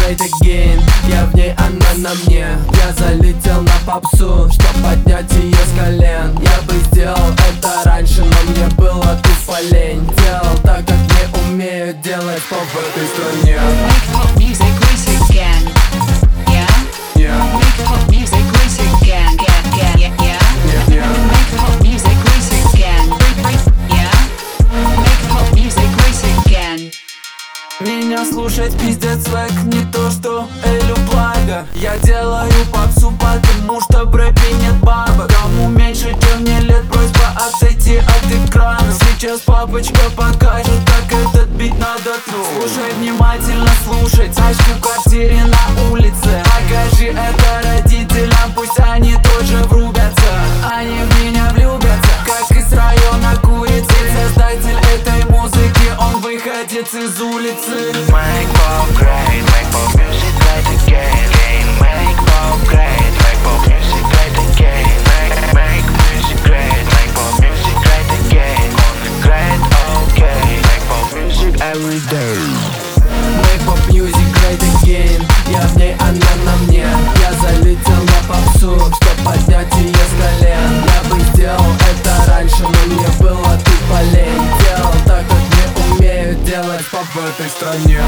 great again. Я в ней, она на мне. Я залетел на попсу, чтоб поднять ее с колен. Я бы сделал это раньше, но мне было тупо лень. Делал так, как не умеют делать поп в этой стране. Make pop music great again. Yeah? Yeah. Make pop music great again. Yeah? Make pop music great again. Yeah? Make pop music great again. Меня слушать пиздец свек, не то что Элю благо. Я делаю попсу, потому что в рэпе нет бабок. Кому меньше, чем мне лет, просьба отойти от экрана. Сейчас папочка покажет, как этот бит надо тру. Слушай внимательно, слушай, тачка в квартире на улице. Покажи это родителям, пусть они тоже врубятся. Они в меня влюбятся, как из района курицы. Создатель этой музыки, он выходец из улицы. Make pop great, make pop music great again. Make pop great, make pop music great again. Make music great, make pop music great again. Great, okay. Make pop music every day. Make pop music great again. Я в ней, она на мне. Я залетел на попсу, чтоб поднять ее с колен. Я бы сделал это раньше, но мне было тупо лень. Делал так, как не умеют делать поп в этой стране.